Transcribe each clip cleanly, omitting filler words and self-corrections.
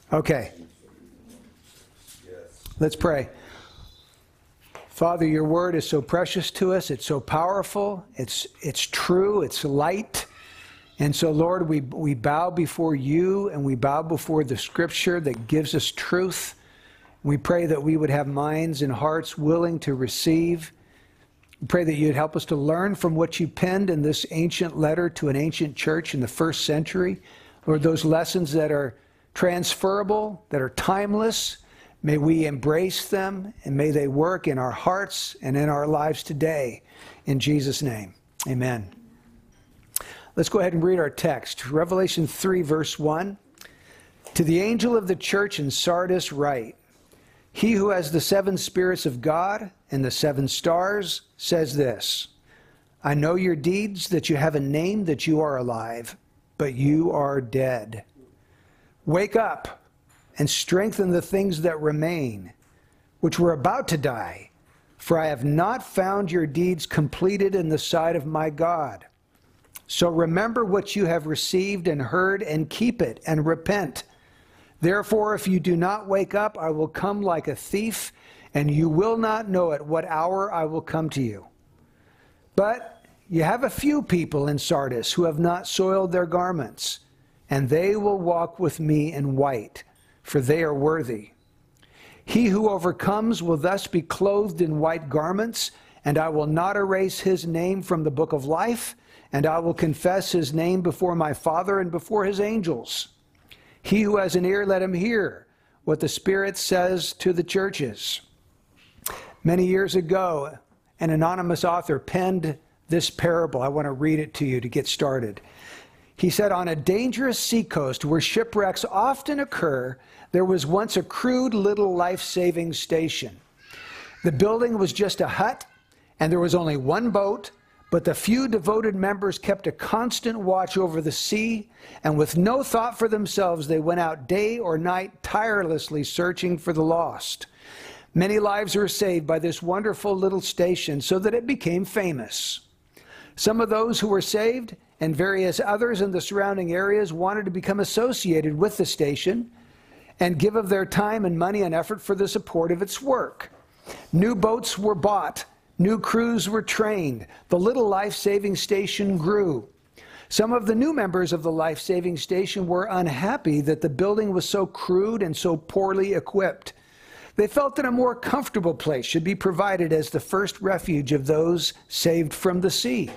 Okay. Let's pray. Father, your word is so precious to us. It's so powerful. It's true. It's light. And so, Lord, we bow before you and we bow before the scripture that gives us truth. We pray that we would have minds and hearts willing to receive. We pray that you'd help us to learn from what you penned in this ancient letter to an ancient church in the first century. Lord, those lessons that are transferable, that are timeless, may we embrace them, and may they work in our hearts and in our lives today. In Jesus' name, amen. Let's go ahead and read our text. Revelation 3, verse 1. To the angel of the church in Sardis write, he who has the 7 spirits of God and the 7 stars says this, I know your deeds, that you have a name, that you are alive, but you are dead. Wake up and strengthen the things that remain, which were about to die, for I have not found your deeds completed in the sight of my God. So remember what you have received and heard, and keep it, and repent. Therefore, if you do not wake up, I will come like a thief, and you will not know at what hour I will come to you. But you have a few people in Sardis who have not soiled their garments, and they will walk with me in white, for they are worthy. He who overcomes will thus be clothed in white garments, and I will not erase his name from the book of life, and I will confess his name before my Father and before his angels. He who has an ear, let him hear what the Spirit says to the churches. Many years ago, an anonymous author penned this parable. I want to read it to you to get started. He said, on a dangerous seacoast where shipwrecks often occur, there was once a crude little life-saving station. The building was just a hut, and there was only one boat, but the few devoted members kept a constant watch over the sea, and with no thought for themselves, they went out day or night tirelessly searching for the lost. Many lives were saved by this wonderful little station so that it became famous. Some of those who were saved and various others in the surrounding areas wanted to become associated with the station and give of their time and money and effort for the support of its work. New boats were bought. New crews were trained. The little life-saving station grew. Some of the new members of the life-saving station were unhappy that the building was so crude and so poorly equipped. They felt that a more comfortable place should be provided as the first refuge of those saved from the sea.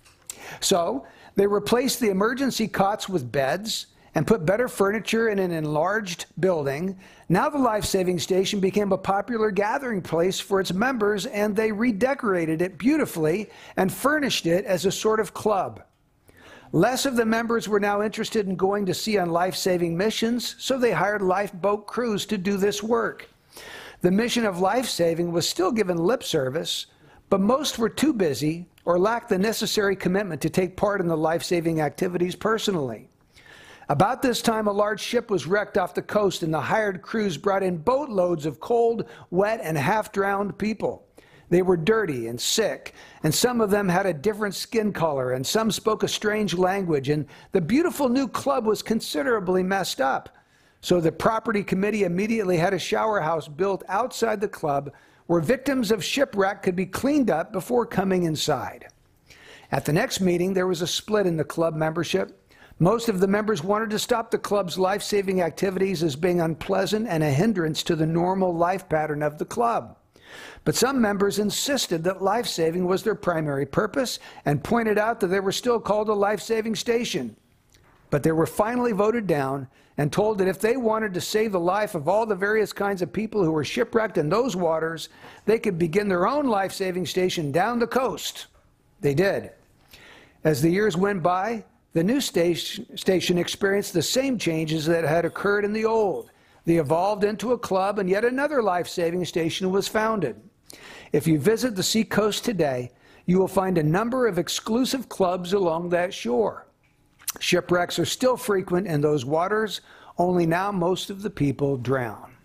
So they replaced the emergency cots with beds and put better furniture in an enlarged building. Now the life-saving station became a popular gathering place for its members, and they redecorated it beautifully and furnished it as a sort of club. Less of the members were now interested in going to sea on life-saving missions, so they hired lifeboat crews to do this work. The mission of life-saving was still given lip service, but most were too busy or lacked the necessary commitment to take part in the life-saving activities personally. About this time, a large ship was wrecked off the coast, and the hired crews brought in boatloads of cold, wet, and half-drowned people. They were dirty and sick, and some of them had a different skin color, and some spoke a strange language, and the beautiful new club was considerably messed up. So the property committee immediately had a shower house built outside the club where victims of shipwreck could be cleaned up before coming inside. At the next meeting, there was a split in the club membership. Most of the members wanted to stop the club's life-saving activities as being unpleasant and a hindrance to the normal life pattern of the club. But some members insisted that life-saving was their primary purpose and pointed out that they were still called a life-saving station. But they were finally voted down and told that if they wanted to save the life of all the various kinds of people who were shipwrecked in those waters, they could begin their own life-saving station down the coast. They did. As the years went by, the new station experienced the same changes that had occurred in the old. They evolved into a club, and yet another life-saving station was founded. If you visit the seacoast today, you will find a number of exclusive clubs along that shore. Shipwrecks are still frequent in those waters, only now most of the people drown.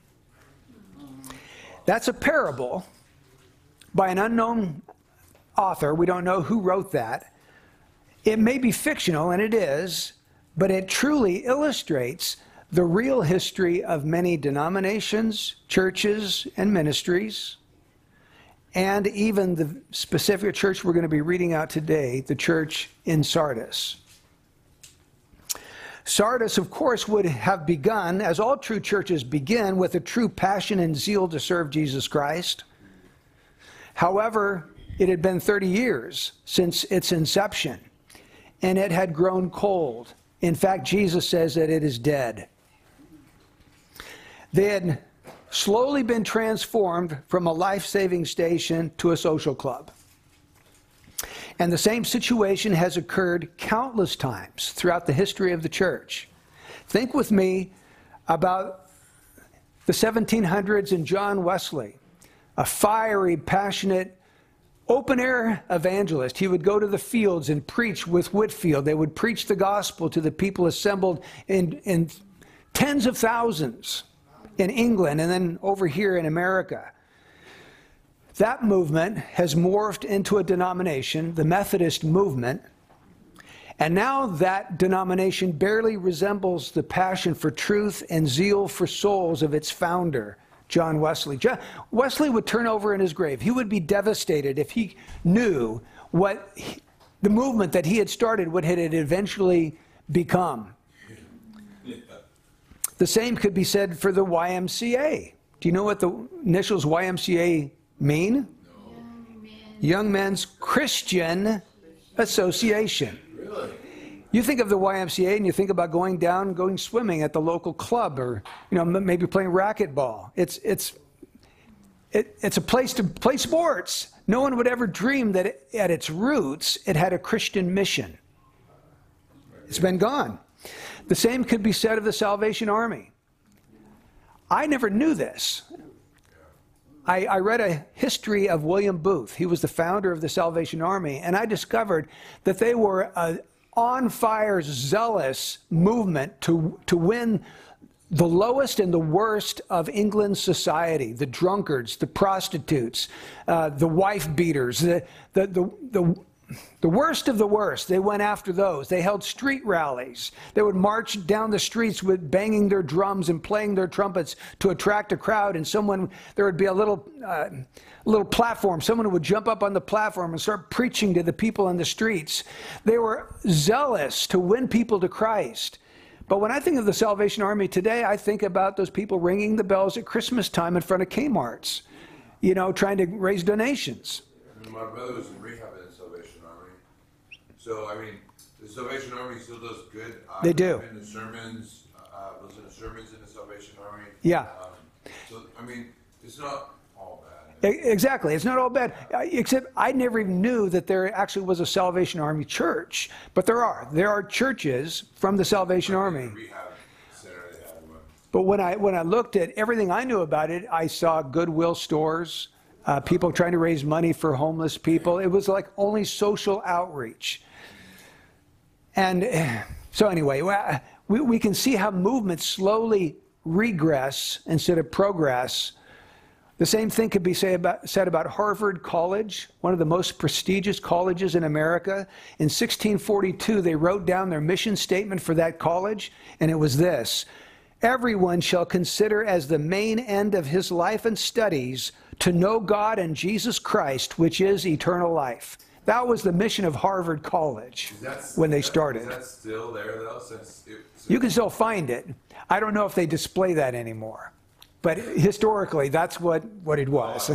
That's a parable by an unknown author. We don't know who wrote that. It may be fictional, and it is, but it truly illustrates the real history of many denominations, churches, and ministries, and even the specific church we're going to be reading out today, the church in Sardis. Sardis, of course, would have begun, as all true churches begin, with a true passion and zeal to serve Jesus Christ. However, it had been 30 years since its inception, and it had grown cold. In fact, Jesus says that it is dead. They had slowly been transformed from a life-saving station to a social club. And the same situation has occurred countless times throughout the history of the church. Think with me about the 1700s and John Wesley, a fiery, passionate, open-air evangelist. He would go to the fields and preach with Whitefield. They would preach the gospel to the people assembled in tens of thousands in England and then over here in America. That movement has morphed into a denomination, the Methodist movement, and now that denomination barely resembles the passion for truth and zeal for souls of its founder, John Wesley. Wesley would turn over in his grave. He would be devastated if he knew what the movement that he had started would had eventually become. The same could be said for the YMCA. Do you know what the initials YMCA mean? No. Young Men's Christian Association. Really? You think of the YMCA and you think about going swimming at the local club, or maybe playing racquetball. It's a place to play sports. No one would ever dream that at its roots it had a Christian mission. It's been gone. The same could be said of the Salvation Army. I never knew this. I read a history of William Booth. He was the founder of the Salvation Army, and I discovered that they were an on-fire, zealous movement to win the lowest and the worst of England's society, the drunkards, the prostitutes, the wife beaters, the worst of the worst. They went after those. They held street rallies. They would march down the streets with banging their drums and playing their trumpets to attract a crowd. And there would be a little platform. Someone would jump up on the platform and start preaching to the people in the streets. They were zealous to win people to Christ. But when I think of the Salvation Army today, I think about those people ringing the bells at Christmas time in front of Kmart's, trying to raise donations. My brother was in rehab in the Salvation Army. So, the Salvation Army still does good. They do. I've been to sermons, listen to sermons in the Salvation Army. Yeah. It's not all bad. Exactly. It's not all bad. Except I never even knew that there actually was a Salvation Army church. But there are. There are churches from the Salvation Army. Rehab center they had one. But when I looked at everything I knew about it, I saw Goodwill stores, people trying to raise money for homeless people. It was like only social outreach. And so anyway, we can see how movements slowly regress instead of progress. The same thing could be said about Harvard College, one of the most prestigious colleges in America. In 1642, they wrote down their mission statement for that college, and it was this: "Everyone shall consider as the main end of his life and studies to know God and Jesus Christ, which is eternal life." That was the mission of Harvard College when they started. Is that still there, though? You can still find it. I don't know if they display that anymore. But historically, that's what it was.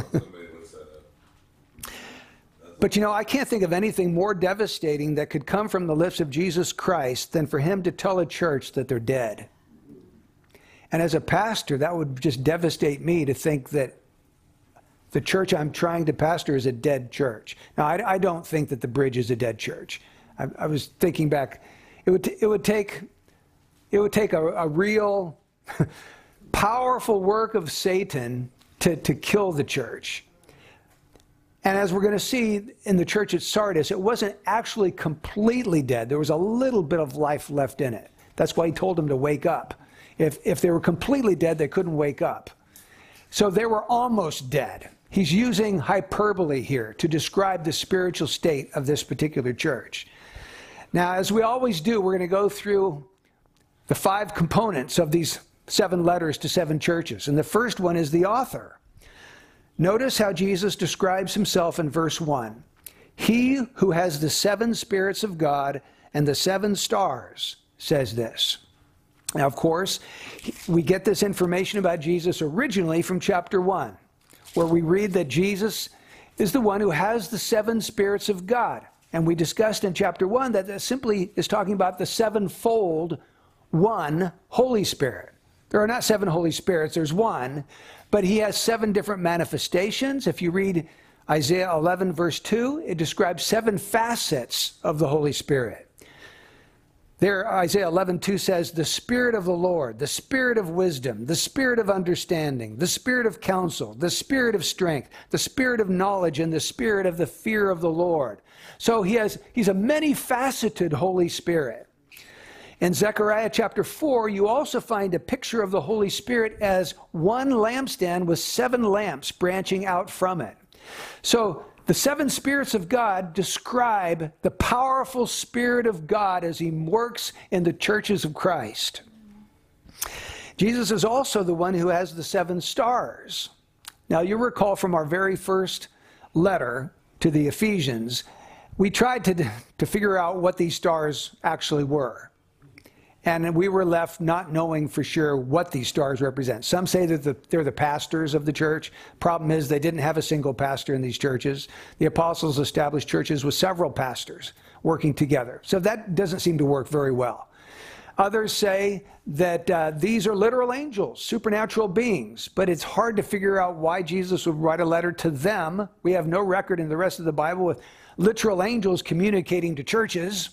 But I can't think of anything more devastating that could come from the lips of Jesus Christ than for him to tell a church that they're dead. And as a pastor, that would just devastate me to think that the church I'm trying to pastor is a dead church. Now, I don't think that the Bridge is a dead church. I was thinking back. It would take a real powerful work of Satan to kill the church. And as we're going to see in the church at Sardis, it wasn't actually completely dead. There was a little bit of life left in it. That's why he told them to wake up. If they were completely dead, they couldn't wake up. So they were almost dead. He's using hyperbole here to describe the spiritual state of this particular church. Now, as we always do, we're going to go through the 5 components of these 7 letters to 7 churches. And the first one is the author. Notice how Jesus describes himself in verse 1. He who has the 7 spirits of God and the 7 stars says this. Now, of course, we get this information about Jesus originally from chapter 1, where we read that Jesus is the one who has the 7 spirits of God. And we discussed in chapter 1 that that simply is talking about the 7-fold one Holy Spirit. There are not 7 Holy Spirits, there's one, but he has 7 different manifestations. If you read Isaiah 11, verse 2, it describes 7 facets of the Holy Spirit. There, Isaiah 11:2 says, the Spirit of the Lord, the Spirit of wisdom, the Spirit of understanding, the Spirit of counsel, the Spirit of strength, the Spirit of knowledge, and the Spirit of the fear of the Lord. So he's a many-faceted Holy Spirit. In Zechariah chapter 4, you also find a picture of the Holy Spirit as one lampstand with 7 lamps branching out from it. So the 7 spirits of God describe the powerful Spirit of God as he works in the churches of Christ. Jesus is also the one who has the 7 stars. Now, you recall from our very first letter to the Ephesians, we tried to figure out what these stars actually were. And we were left not knowing for sure what these stars represent. Some say that they're the pastors of the church. Problem is they didn't have a single pastor in these churches. The apostles established churches with several pastors working together. So that doesn't seem to work very well. Others say that these are literal angels, supernatural beings, but it's hard to figure out why Jesus would write a letter to them. We have no record in the rest of the Bible with literal angels communicating to churches.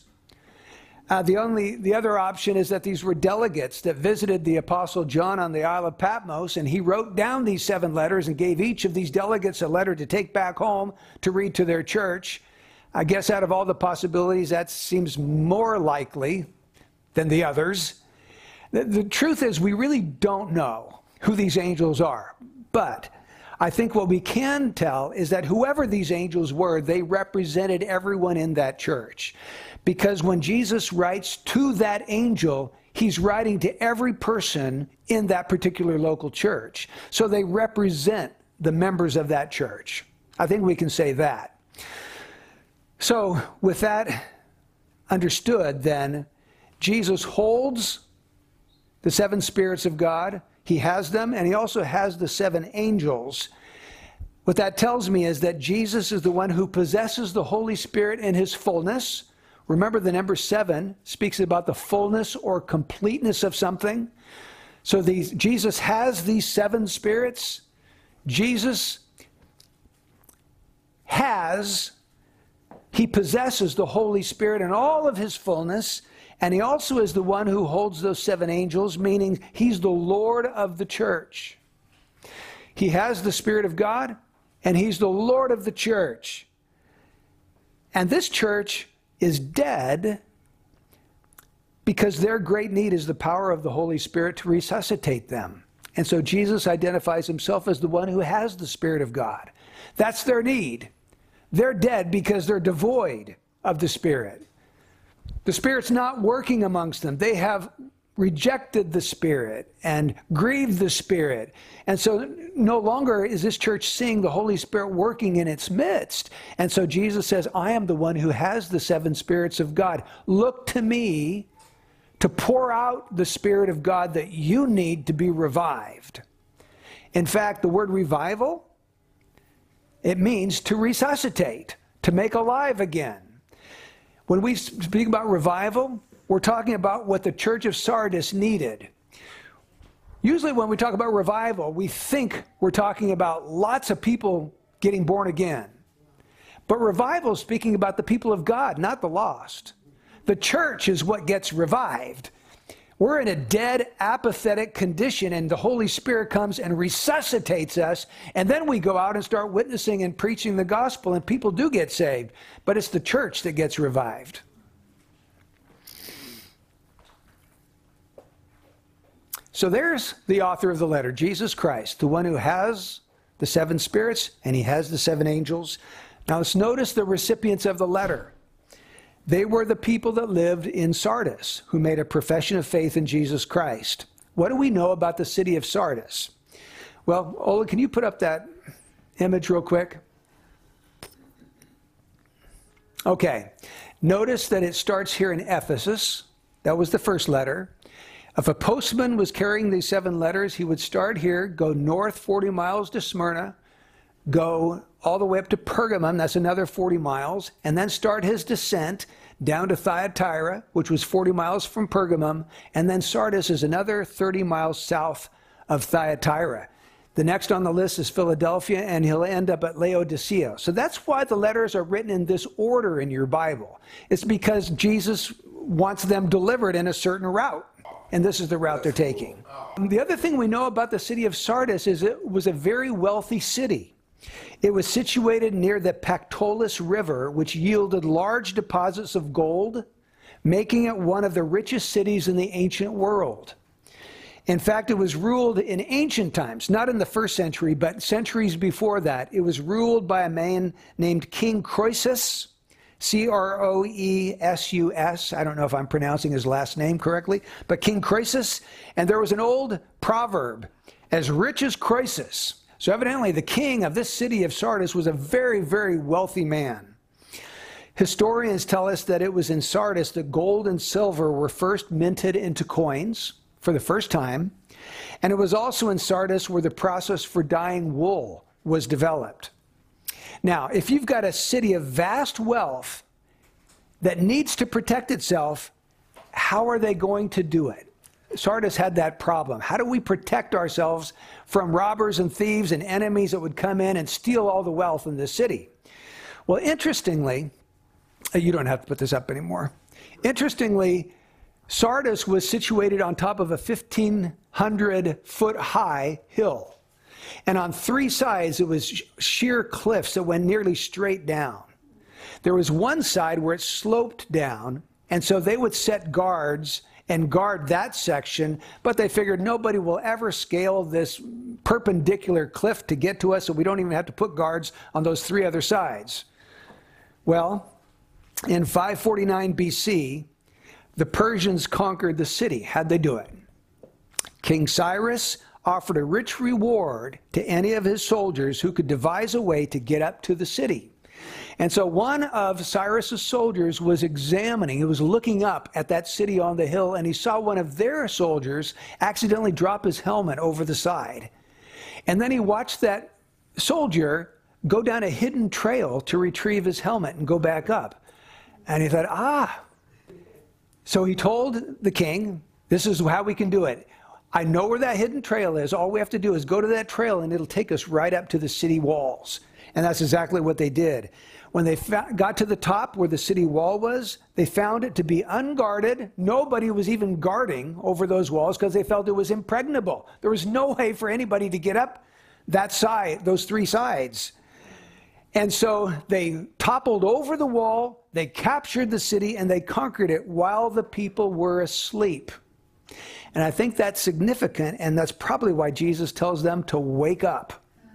The other option is that these were delegates that visited the Apostle John on the Isle of Patmos, and he wrote down these 7 letters and gave each of these delegates a letter to take back home to read to their church. I guess out of all the possibilities, that seems more likely than the others. The truth is, we really don't know who these angels are, but I think what we can tell is that whoever these angels were, they represented everyone in that church. Because when Jesus writes to that angel, he's writing to every person in that particular local church. So they represent the members of that church. I think we can say that. So with that understood, then, Jesus holds the 7 spirits of God. He has them, and he also has the 7 angels. What that tells me is that Jesus is the one who possesses the Holy Spirit in his fullness. Remember, the number 7 speaks about the fullness or completeness of something. So Jesus has these 7 spirits. Jesus he possesses the Holy Spirit in all of his fullness, and he also is the one who holds those 7 angels, meaning he's the Lord of the church. He has the Spirit of God, and he's the Lord of the church. And this church is dead because their great need is the power of the Holy Spirit to resuscitate them. And so Jesus identifies himself as the one who has the Spirit of God. That's their need. They're dead because they're devoid of the Spirit. The Spirit's not working amongst them. They have rejected the Spirit and grieved the Spirit. And so no longer is this church seeing the Holy Spirit working in its midst. And so Jesus says, I am the one who has the 7 spirits of God. Look to me to pour out the Spirit of God that you need to be revived. In fact, the word revival, it means to resuscitate, to make alive again. When we speak about revival, we're talking about what the church of Sardis needed. Usually when we talk about revival, we think we're talking about lots of people getting born again. But revival is speaking about the people of God, not the lost. The church is what gets revived. We're in a dead, apathetic condition, and the Holy Spirit comes and resuscitates us, and then we go out and start witnessing and preaching the gospel, and people do get saved. But it's the church that gets revived. So there's the author of the letter, Jesus Christ, the one who has the 7 spirits, and he has the 7 angels. Now let's notice the recipients of the letter. They were the people that lived in Sardis, who made a profession of faith in Jesus Christ. What do we know about the city of Sardis? Well, Ola, can you put up that image real quick? Okay. Notice that it starts here in Ephesus. That was the first letter. If a postman was carrying these 7 letters, he would start here, go north 40 miles to Smyrna, go all the way up to Pergamum, that's another 40 miles, and then start his descent down to Thyatira, which was 40 miles from Pergamum, and then Sardis is another 30 miles south of Thyatira. The next on the list is Philadelphia, and he'll end up at Laodicea. So that's why the letters are written in this order in your Bible. It's because Jesus wants them delivered in a certain route, and this is the route they're taking. The other thing we know about the city of Sardis is it was a very wealthy city. It was situated near the Pactolus River, which yielded large deposits of gold, making it one of the richest cities in the ancient world. In fact, it was ruled in ancient times, not in the 1st century, but centuries before that. It was ruled by a man named King Croesus, C-R-O-E-S-U-S. I don't know if I'm pronouncing his last name correctly, but King Croesus. And there was an old proverb, as rich as Croesus. So evidently the king of this city of Sardis was a very, very wealthy man. Historians tell us that it was in Sardis that gold and silver were first minted into coins for the first time. And it was also in Sardis where the process for dyeing wool was developed. Now, if you've got a city of vast wealth that needs to protect itself, how are they going to do it? Sardis had that problem. How do we protect ourselves from robbers and thieves and enemies that would come in and steal all the wealth in the city? Well, interestingly, you don't have to put this up anymore. Interestingly, Sardis was situated on top of a 1,500-foot high hill. And on 3 sides, it was sheer cliffs that went nearly straight down. There was one side where it sloped down, and so they would set guards and guard that section, but they figured nobody will ever scale this perpendicular cliff to get to us, so we don't even have to put guards on those 3 other sides. Well, in 549 BC, the Persians conquered the city. How'd they do it? King Cyrus offered a rich reward to any of his soldiers who could devise a way to get up to the city. And so one of Cyrus's soldiers was examining, he was looking up at that city on the hill, and he saw one of their soldiers accidentally drop his helmet over the side. And then he watched that soldier go down a hidden trail to retrieve his helmet and go back up. And he thought, So he told the king, this is how we can do it. I know where that hidden trail is. All we have to do is go to that trail, and it'll take us right up to the city walls. And that's exactly what they did. When they got to the top where the city wall was, they found it to be unguarded. Nobody was even guarding over those walls because they felt it was impregnable. There was no way for anybody to get up that side, those 3 sides. And so they toppled over the wall, they captured the city, and they conquered it while the people were asleep. And I think that's significant, and that's probably why Jesus tells them to wake up.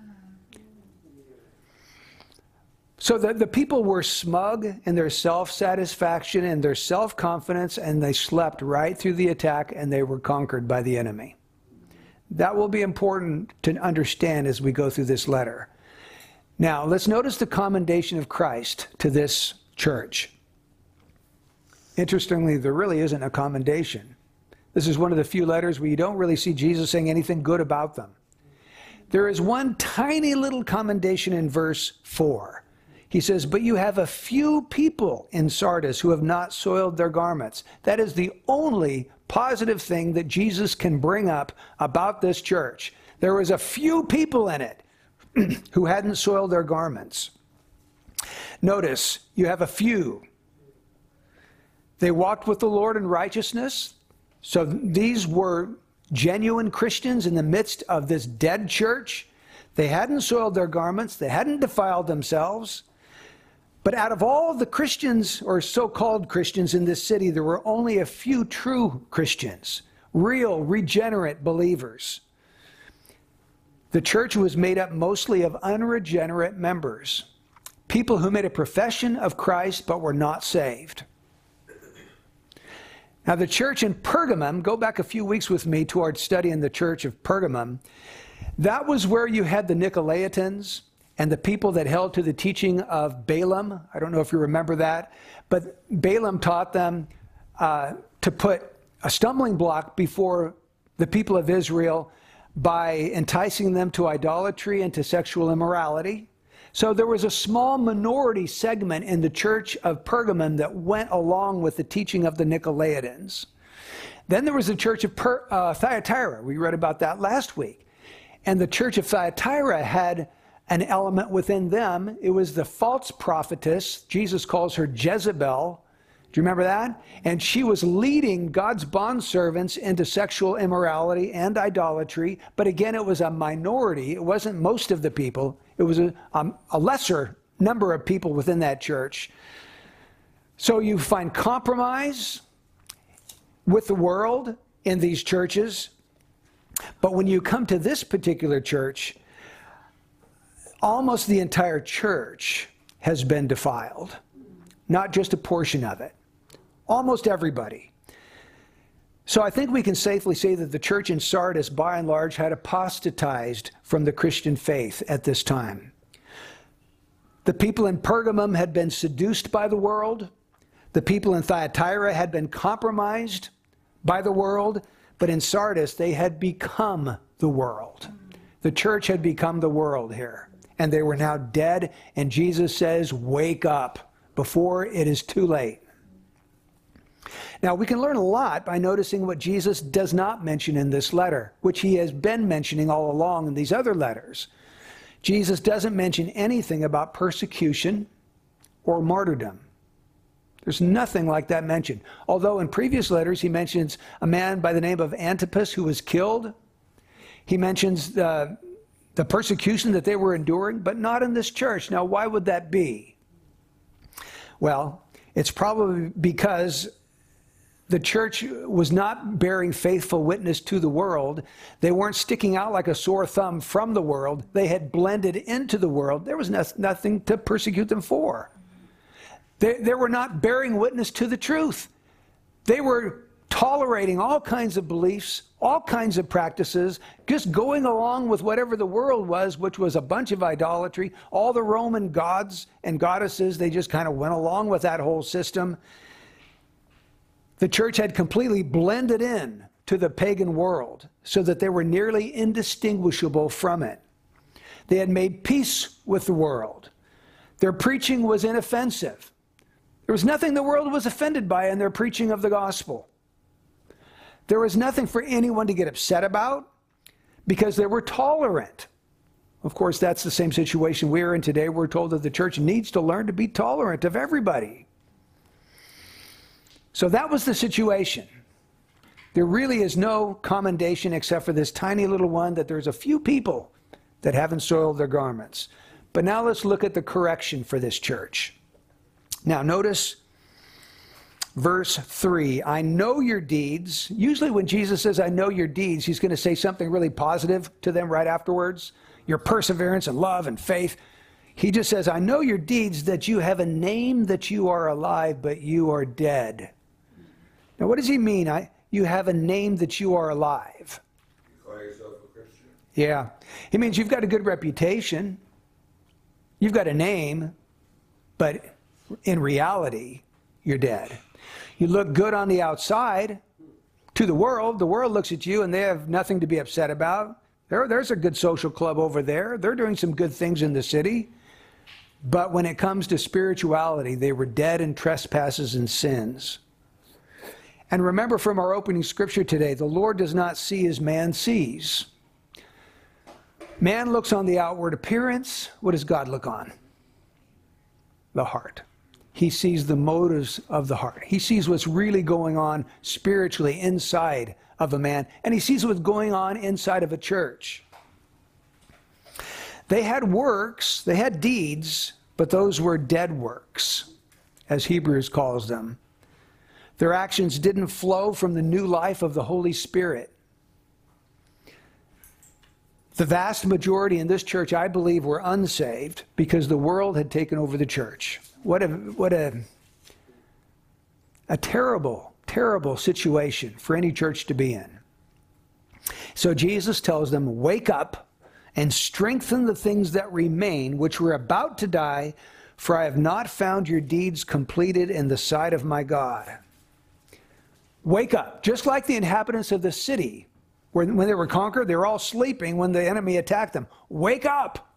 So the people were smug in their self-satisfaction and their self-confidence, and they slept right through the attack, and they were conquered by the enemy. That will be important to understand as we go through this letter. Now, let's notice the commendation of Christ to this church. Interestingly, there really isn't a commendation. This is one of the few letters where you don't really see Jesus saying anything good about them. There is one tiny little commendation in verse 4. He says, but you have a few people in Sardis who have not soiled their garments. That is the only positive thing that Jesus can bring up about this church. There was a few people in it who hadn't soiled their garments. Notice, you have a few. They walked with the Lord in righteousness. So these were genuine Christians in the midst of this dead church. They hadn't soiled their garments. They hadn't defiled themselves. But out of all of the Christians, or so-called Christians in this city, there were only a few true Christians, real, regenerate believers. The church was made up mostly of unregenerate members, people who made a profession of Christ but were not saved. Now, the church in Pergamum, go back a few weeks with me towards studying the church of Pergamum. That was where you had the Nicolaitans and the people that held to the teaching of Balaam. I don't know if you remember that, but Balaam taught them to put a stumbling block before the people of Israel by enticing them to idolatry and to sexual immorality. So there was a small minority segment in the church of Pergamum that went along with the teaching of the Nicolaitans. Then there was the church of Thyatira. We read about that last week. And the church of Thyatira had an element within them. It was the false prophetess. Jesus calls her Jezebel. Do you remember that? And she was leading God's bondservants into sexual immorality and idolatry. But again, it was a minority. It wasn't most of the people. It was a lesser number of people within that church. So you find compromise with the world in these churches. But when you come to this particular church, almost the entire church has been defiled, not just a portion of it. Almost everybody. So I think we can safely say that the church in Sardis, by and large, had apostatized from the Christian faith at this time. The people in Pergamum had been seduced by the world. The people in Thyatira had been compromised by the world. But in Sardis, they had become the world. The church had become the world here. And they were now dead. And Jesus says, wake up before it is too late. Now, we can learn a lot by noticing what Jesus does not mention in this letter, which he has been mentioning all along in these other letters. Jesus doesn't mention anything about persecution or martyrdom. There's nothing like that mentioned. Although in previous letters he mentions a man by the name of Antipas who was killed. He mentions the persecution that they were enduring, but not in this church. Now, why would that be? Well, it's probably because the church was not bearing faithful witness to the world. They weren't sticking out like a sore thumb from the world. They had blended into the world. There was nothing to persecute them for. They were not bearing witness to the truth. They were tolerating all kinds of beliefs, all kinds of practices, just going along with whatever the world was, which was a bunch of idolatry. All the Roman gods and goddesses, they just kind of went along with that whole system. The church had completely blended in to the pagan world so that they were nearly indistinguishable from it. They had made peace with the world. Their preaching was inoffensive. There was nothing the world was offended by in their preaching of the gospel. There was nothing for anyone to get upset about because they were tolerant. Of course, that's the same situation we're in today. We're told that the church needs to learn to be tolerant of everybody. So that was the situation. There really is no commendation except for this tiny little one that there's a few people that haven't soiled their garments. But now let's look at the correction for this church. Now notice verse 3. I know your deeds. Usually when Jesus says, I know your deeds, he's going to say something really positive to them right afterwards. Your perseverance and love and faith. He just says, I know your deeds, that you have a name that you are alive, but you are dead. Now, what does he mean? You have a name that you are alive. You call yourself a Christian? Yeah. He means you've got a good reputation. You've got a name, but in reality, you're dead. You look good on the outside to the world. The world looks at you and they have nothing to be upset about. There's a good social club over there. They're doing some good things in the city. But when it comes to spirituality, they were dead in trespasses and sins. And remember from our opening scripture today, the Lord does not see as man sees. Man looks on the outward appearance. What does God look on? The heart. He sees the motives of the heart. He sees what's really going on spiritually inside of a man, and he sees what's going on inside of a church. They had works, they had deeds, but those were dead works, as Hebrews calls them. Their actions didn't flow from the new life of the Holy Spirit. The vast majority in this church, I believe, were unsaved because the world had taken over the church. What a terrible terrible situation for any church to be in. So Jesus tells them, wake up and strengthen the things that remain, which were about to die, for I have not found your deeds completed in the sight of my God. Wake up, just like the inhabitants of the city. When they were conquered, they were all sleeping when the enemy attacked them. Wake up!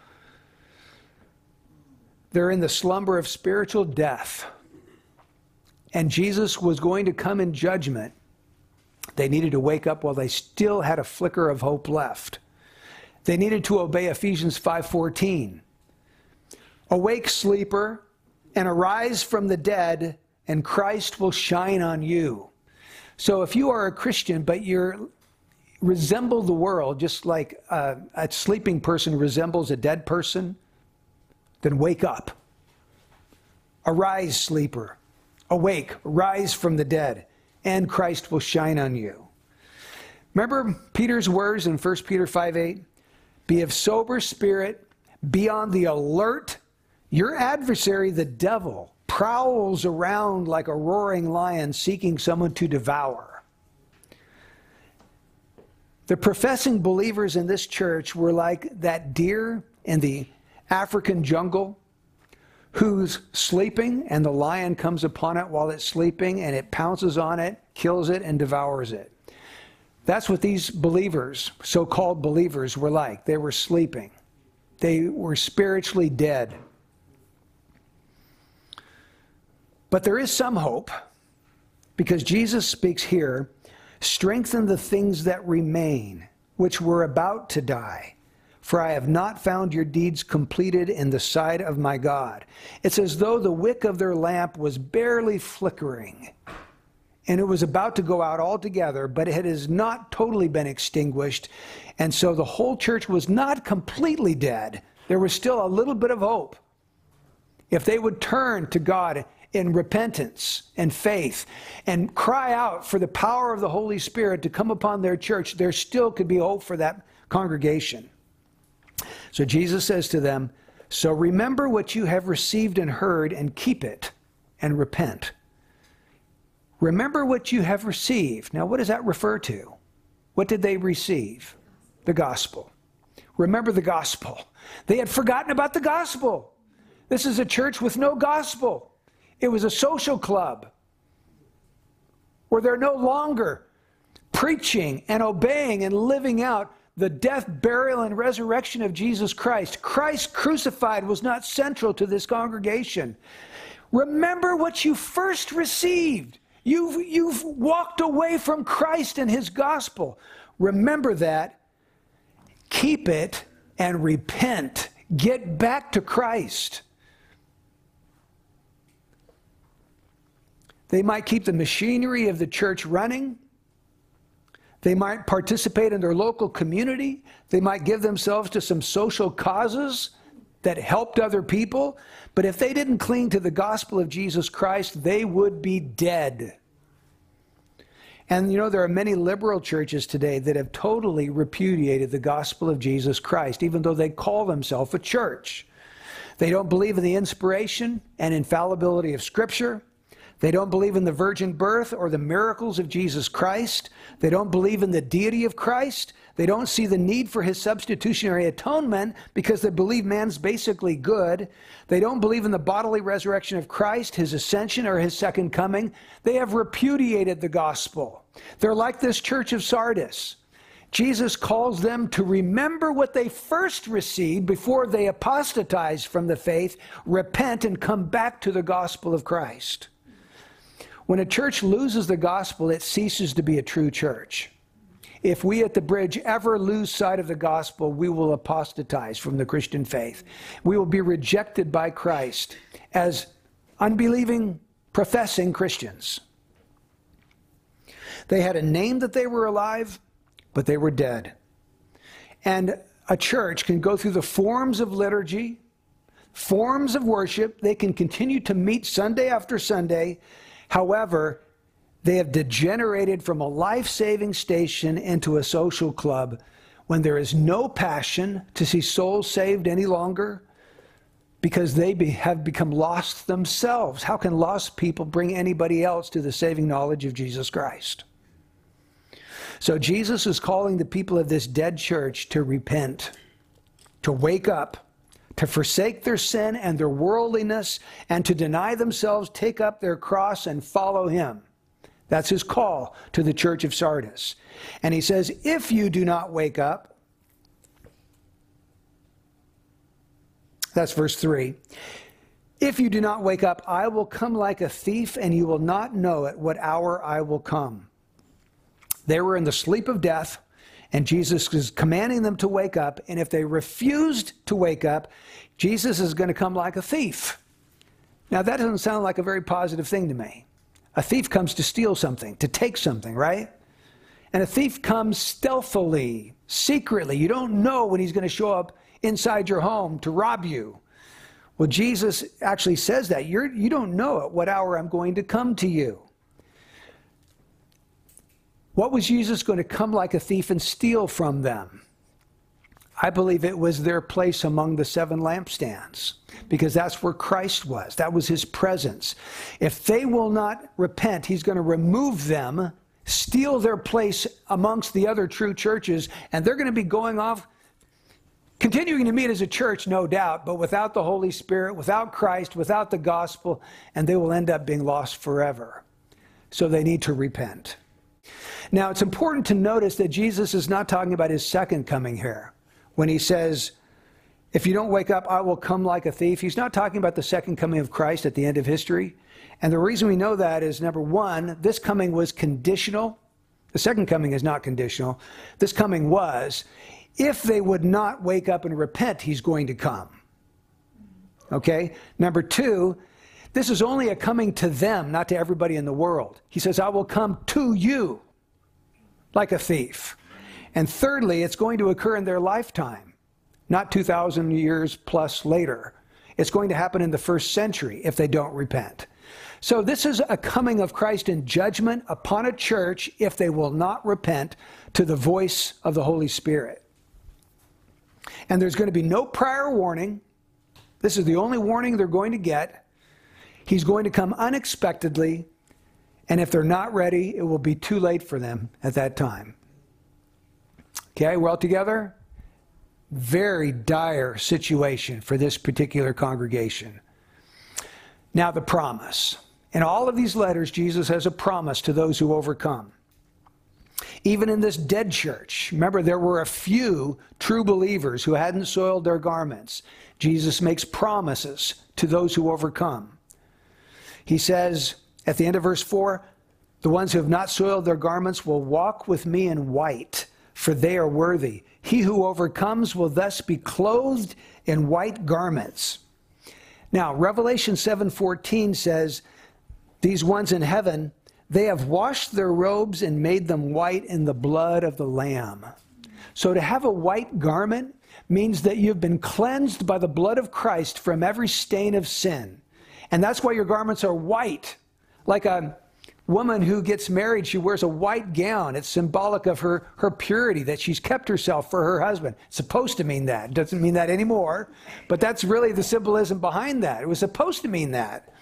They're in the slumber of spiritual death. And Jesus was going to come in judgment. They needed to wake up while they still had a flicker of hope left. They needed to obey Ephesians 5:14. Awake, sleeper, and arise from the dead, and Christ will shine on you. So if you are a Christian, but you resemble the world, just like a sleeping person resembles a dead person, then wake up. Arise, sleeper. Awake, rise from the dead, and Christ will shine on you. Remember Peter's words in 1 Peter 5:8? Be of sober spirit, be on the alert. Your adversary, the devil, prowls around like a roaring lion seeking someone to devour. The professing believers in this church were like that deer in the African jungle who's sleeping and the lion comes upon it while it's sleeping and it pounces on it, kills it, and devours it. That's what these believers, so-called believers, were like. They were sleeping. They were spiritually dead. But there is some hope, because Jesus speaks here, strengthen the things that remain, which were about to die. For I have not found your deeds completed in the sight of my God. It's as though the wick of their lamp was barely flickering, and it was about to go out altogether, but it has not totally been extinguished, and so the whole church was not completely dead. There was still a little bit of hope. If they would turn to God in repentance and faith and cry out for the power of the Holy Spirit to come upon their church, there still could be hope for that congregation. So Jesus says to them, so remember what you have received and heard, and keep it, and repent. Remember what you have received. Now, what does that refer to? What did they receive? The gospel. Remember the gospel. They had forgotten about the gospel. This is a church with no gospel. It was a social club where they're no longer preaching and obeying and living out the death, burial, and resurrection of Jesus Christ. Christ crucified was not central to this congregation. Remember what you first received. You've walked away from Christ and his gospel. Remember that. Keep it and repent. Get back to Christ. They might keep the machinery of the church running. They might participate in their local community. They might give themselves to some social causes that helped other people. But if they didn't cling to the gospel of Jesus Christ, they would be dead. And you know, there are many liberal churches today that have totally repudiated the gospel of Jesus Christ, even though they call themselves a church. They don't believe in the inspiration and infallibility of Scripture. They don't believe in the virgin birth or the miracles of Jesus Christ. They don't believe in the deity of Christ. They don't see the need for his substitutionary atonement because they believe man's basically good. They don't believe in the bodily resurrection of Christ, his ascension, or his second coming. They have repudiated the gospel. They're like this church of Sardis. Jesus calls them to remember what they first received before they apostatized from the faith, repent, and come back to the gospel of Christ. When a church loses the gospel, it ceases to be a true church. If we at the Bridge ever lose sight of the gospel, we will apostatize from the Christian faith. We will be rejected by Christ as unbelieving, professing Christians. They had a name that they were alive, but they were dead. And a church can go through the forms of liturgy, forms of worship. They can continue to meet Sunday after Sunday. However, they have degenerated from a life-saving station into a social club when there is no passion to see souls saved any longer. because they have become lost themselves. How can lost people bring anybody else to the saving knowledge of Jesus Christ? So Jesus is calling the people of this dead church to repent, to wake up, to forsake their sin and their worldliness, and to deny themselves, take up their cross, and follow him. That's his call to the church of Sardis. And he says, if you do not wake up, that's verse 3. If you do not wake up, I will come like a thief, and you will not know at what hour I will come. They were in the sleep of death, and Jesus is commanding them to wake up. And if they refused to wake up, Jesus is going to come like a thief. Now, that doesn't sound like a very positive thing to me. A thief comes to steal something, to take something, right? And a thief comes stealthily, secretly. You don't know when he's going to show up inside your home to rob you. Well, Jesus actually says that. You don't know at what hour I'm going to come to you. What was Jesus going to come like a thief and steal from them? I believe it was their place among the 7 lampstands, because that's where Christ was. That was his presence. If they will not repent, he's going to remove them, steal their place amongst the other true churches, and they're going to be going off, continuing to meet as a church, no doubt, but without the Holy Spirit, without Christ, without the gospel, and they will end up being lost forever. So they need to repent. Now, it's important to notice that Jesus is not talking about his second coming here. When he says, if you don't wake up, I will come like a thief. He's not talking about the second coming of Christ at the end of history. And the reason we know that is, number one, this coming was conditional. The second coming is not conditional. This coming was, if they would not wake up and repent, he's going to come. Okay? Number two, this is only a coming to them, not to everybody in the world. He says, I will come to you like a thief. And thirdly, it's going to occur in their lifetime, not 2,000 years plus later. It's going to happen in the first century if they don't repent. So this is a coming of Christ in judgment upon a church if they will not repent to the voice of the Holy Spirit. And there's going to be no prior warning. This is the only warning they're going to get. He's going to come unexpectedly, and if they're not ready, it will be too late for them at that time. Okay, we're all together? Very dire situation for this particular congregation. Now the promise. In all of these letters, Jesus has a promise to those who overcome. Even in this dead church, remember there were a few true believers who hadn't soiled their garments. Jesus makes promises to those who overcome. He says at the end of verse 4, the ones who have not soiled their garments will walk with me in white, for they are worthy. He who overcomes will thus be clothed in white garments. Now, Revelation 7:14 says, these ones in heaven, they have washed their robes and made them white in the blood of the Lamb. So to have a white garment means that you've been cleansed by the blood of Christ from every stain of sin. And that's why your garments are white. Like a woman who gets married, she wears a white gown. It's symbolic of her purity, that she's kept herself for her husband. It's supposed to mean that. It doesn't mean that anymore, but that's really the symbolism behind that. It was supposed to mean that.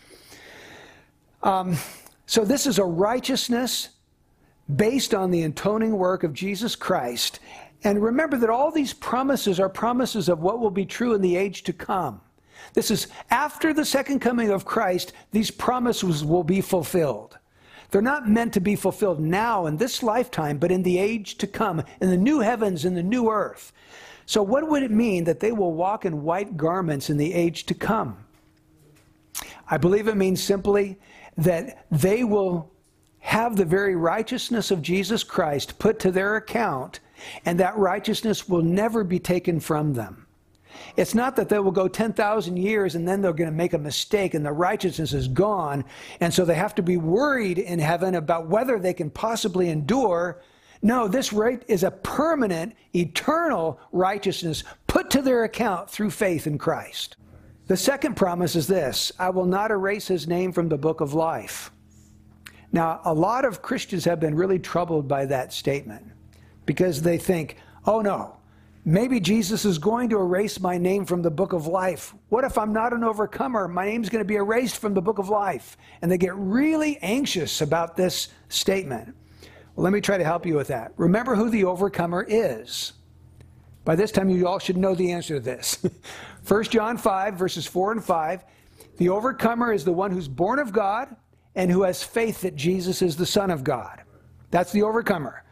So this is a righteousness based on the atoning work of Jesus Christ. And remember that all these promises are promises of what will be true in the age to come. This is after the second coming of Christ, these promises will be fulfilled. They're not meant to be fulfilled now in this lifetime, but in the age to come, in the new heavens and the new earth. So what would it mean that they will walk in white garments in the age to come? I believe it means simply that they will have the very righteousness of Jesus Christ put to their account, and that righteousness will never be taken from them. It's not that they will go 10,000 years and then they're going to make a mistake and the righteousness is gone, and so they have to be worried in heaven about whether they can possibly endure. No, this right is a permanent, eternal righteousness put to their account through faith in Christ. The second promise is this: I will not erase his name from the book of life. Now, a lot of Christians have been really troubled by that statement because they think, oh no, Maybe Jesus is going to erase my name from the book of life. What if I'm not an overcomer? My name's going to be erased from the book of life. And they get really anxious about this statement. Well, let me try to help you with that. Remember who the overcomer is. By this time, you all should know the answer to this. 1 John 5, verses 4 and 5. The overcomer is the one who's born of God and who has faith that Jesus is the Son of God. That's the overcomer.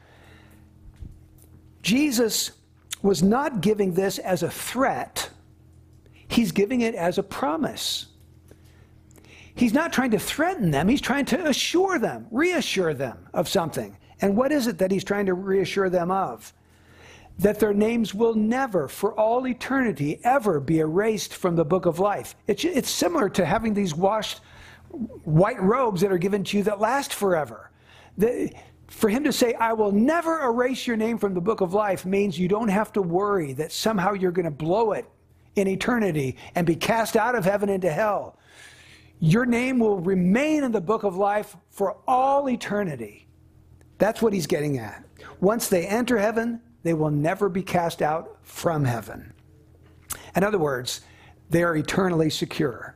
Jesus was not giving this as a threat. He's giving it as a promise. He's not trying to threaten them. He's trying to assure them, reassure them of something. And what is it that he's trying to reassure them of? That their names will never, for all eternity, ever be erased from the book of life. It's similar to having these washed white robes that are given to you that last forever. For him to say, I will never erase your name from the book of life, means you don't have to worry that somehow you're going to blow it in eternity and be cast out of heaven into hell. Your name will remain in the book of life for all eternity. That's what he's getting at. Once they enter heaven, they will never be cast out from heaven. In other words, they are eternally secure.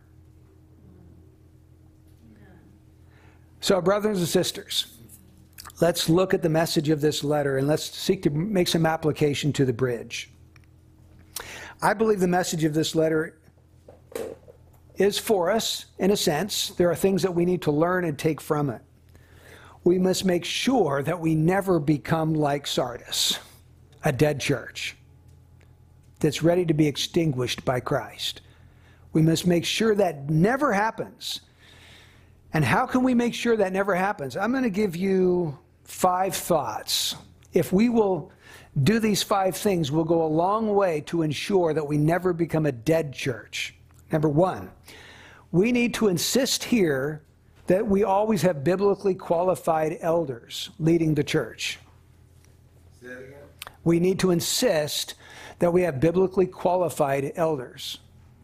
So, brothers and sisters, let's look at the message of this letter and let's seek to make some application to the bridge. I believe the message of this letter is for us, in a sense. There are things that we need to learn and take from it. We must make sure that we never become like Sardis, a dead church that's ready to be extinguished by Christ. We must make sure that never happens. And how can we make sure that never happens? I'm going to give you 5 thoughts. If we will do these 5 things, we'll go a long way to ensure that we never become a dead church. Number 1, we need to insist here that we always have biblically qualified elders leading the church. Say that again? We need to insist that we have biblically qualified elders.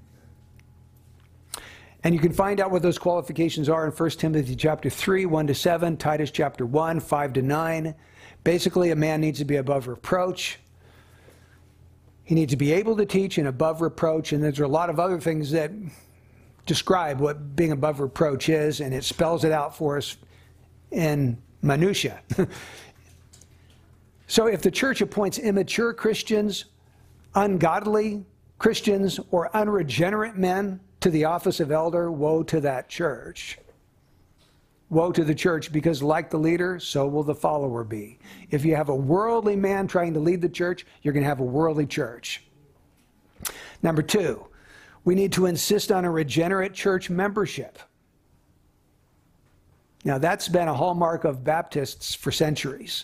And you can find out what those qualifications are in 1 Timothy chapter 3, 1-7, Titus chapter 1, 5-9. Basically, a man needs to be above reproach. He needs to be able to teach and above reproach. And there's a lot of other things that describe what being above reproach is, and it spells it out for us in minutia. So if the church appoints immature Christians, ungodly Christians, or unregenerate men to the office of elder, woe to that church. Woe to the church, because like the leader, so will the follower be. If you have a worldly man trying to lead the church, you're going to have a worldly church. Number 2, we need to insist on a regenerate church membership. Now, that's been a hallmark of Baptists for centuries.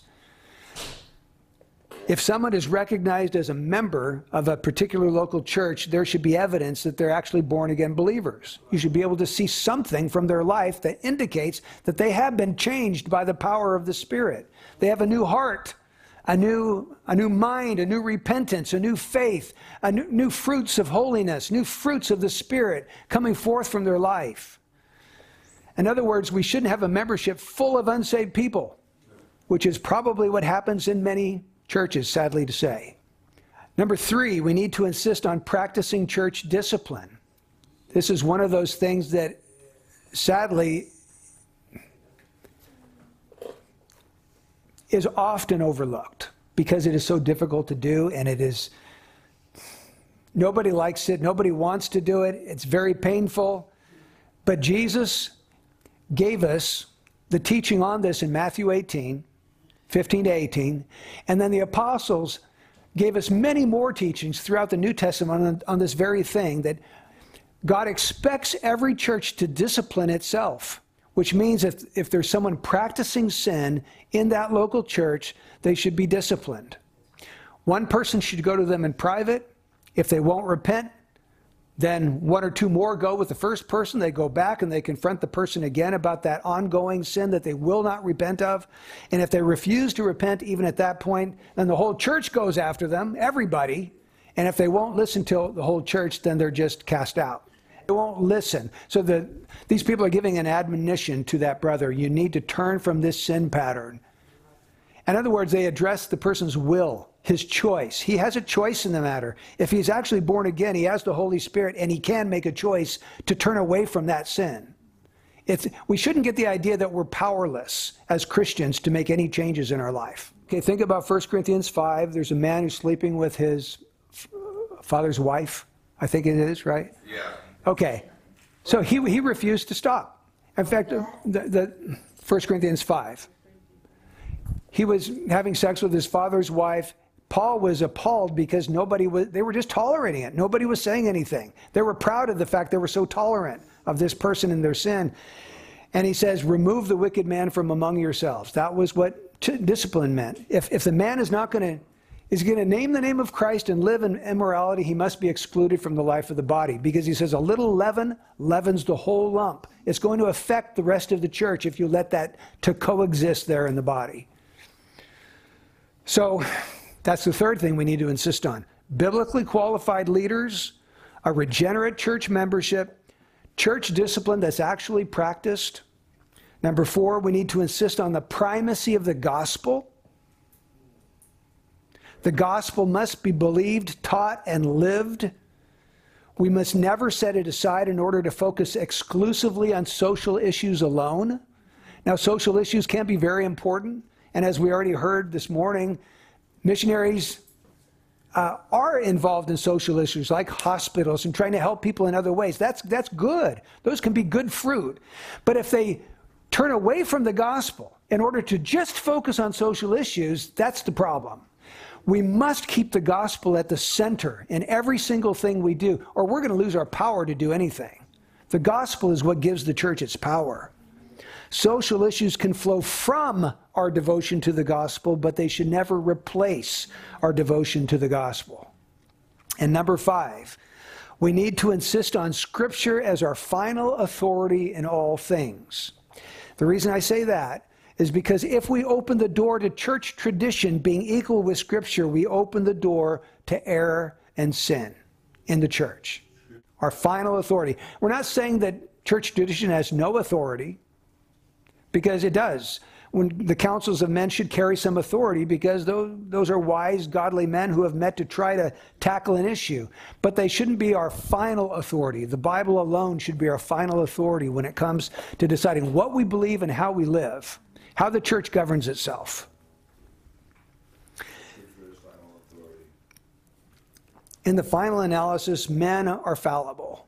If someone is recognized as a member of a particular local church, there should be evidence that they're actually born-again believers. You should be able to see something from their life that indicates that they have been changed by the power of the Spirit. They have a new heart, a new mind, a new repentance, a new faith, new fruits of holiness, new fruits of the Spirit coming forth from their life. In other words, we shouldn't have a membership full of unsaved people, which is probably what happens in many churches, sadly to say. Number 3, we need to insist on practicing church discipline. This is one of those things that, sadly, is often overlooked because it is so difficult to do, and nobody likes it, nobody wants to do it, it's very painful. But Jesus gave us the teaching on this in Matthew 18, 15-18, and then the apostles gave us many more teachings throughout the New Testament on this very thing, that God expects every church to discipline itself, which means if there's someone practicing sin in that local church, they should be disciplined. One person should go to them in private. If they won't repent, then 1 or 2 more go with the first person. They go back and they confront the person again about that ongoing sin that they will not repent of. And if they refuse to repent even at that point, then the whole church goes after them, everybody. And if they won't listen to the whole church, then they're just cast out. They won't listen. So these people are giving an admonition to that brother. You need to turn from this sin pattern. In other words, they address the person's will, his choice. He has a choice in the matter. If he's actually born again, he has the Holy Spirit, and he can make a choice to turn away from that sin. We shouldn't get the idea that we're powerless as Christians to make any changes in our life. Okay, think about 1 Corinthians 5. There's a man who's sleeping with his father's wife. I think it is, right? Yeah. Okay. So he refused to stop. In fact, the 1 Corinthians 5. He was having sex with his father's wife. Paul was appalled because they were just tolerating it. Nobody was saying anything. They were proud of the fact they were so tolerant of this person and their sin. And he says, remove the wicked man from among yourselves. That was what discipline meant. If the man is going to name the name of Christ and live in immorality, he must be excluded from the life of the body. Because he says a little leaven leavens the whole lump. It's going to affect the rest of the church if you let that to coexist there in the body. So that's the third thing we need to insist on. Biblically qualified leaders, a regenerate church membership, church discipline that's actually practiced. Number 4, we need to insist on the primacy of the gospel. The gospel must be believed, taught, and lived. We must never set it aside in order to focus exclusively on social issues alone. Now, social issues can be very important. And as we already heard this morning, missionaries are involved in social issues like hospitals and trying to help people in other ways. That's good. Those can be good fruit. But if they turn away from the gospel in order to just focus on social issues, that's the problem. We must keep the gospel at the center in every single thing we do, or we're going to lose our power to do anything. The gospel is what gives the church its power. Social issues can flow from our devotion to the gospel, but they should never replace our devotion to the gospel. And number 5, we need to insist on Scripture as our final authority in all things. The reason I say that is because if we open the door to church tradition being equal with Scripture, we open the door to error and sin in the church. Our final authority. We're not saying that church tradition has no authority, because it does. When the councils of men should carry some authority, because those are wise, godly men who have met to try to tackle an issue. But they shouldn't be our final authority. The Bible alone should be our final authority when it comes to deciding what we believe and how we live, how the church governs itself. In the final analysis, men are fallible.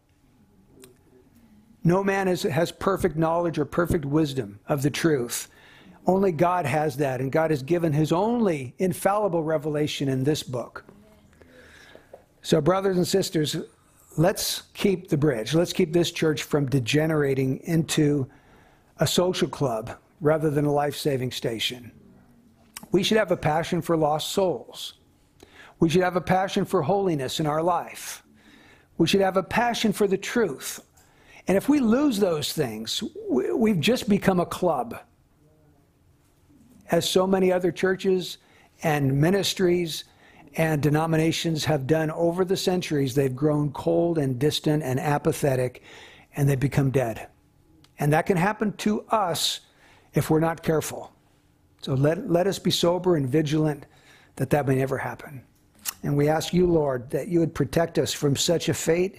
No man has perfect knowledge or perfect wisdom of the truth. Only God has that, and God has given his only infallible revelation in this book. So brothers and sisters, let's keep the bridge. Let's keep this church from degenerating into a social club rather than a life-saving station. We should have a passion for lost souls. We should have a passion for holiness in our life. We should have a passion for the truth. And if we lose those things, we've just become a club. As so many other churches and ministries and denominations have done over the centuries, they've grown cold and distant and apathetic, and they've become dead. And that can happen to us if we're not careful. So let us be sober and vigilant that may never happen. And we ask you, Lord, that you would protect us from such a fate.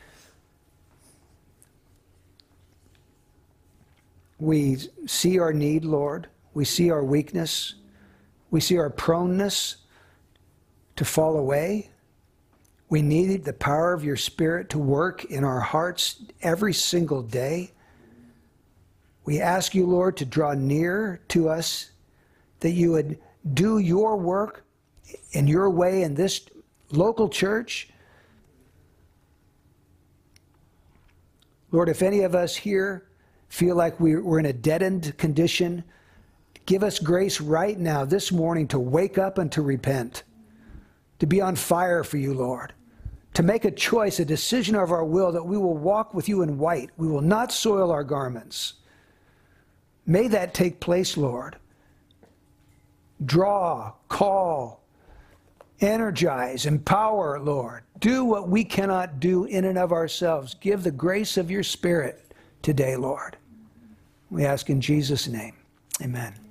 We see our need, Lord. We see our weakness. We see our proneness to fall away. We need the power of your Spirit to work in our hearts every single day. We ask you, Lord, to draw near to us, that you would do your work in your way in this local church. Lord, if any of us here feel like we're in a deadened condition, give us grace right now, this morning, to wake up and to repent, to be on fire for you, Lord, to make a choice, a decision of our will that we will walk with you in white. We will not soil our garments. May that take place, Lord. Draw, call, energize, empower, Lord. Do what we cannot do in and of ourselves. Give the grace of your Spirit today, Lord. We ask in Jesus' name. Amen.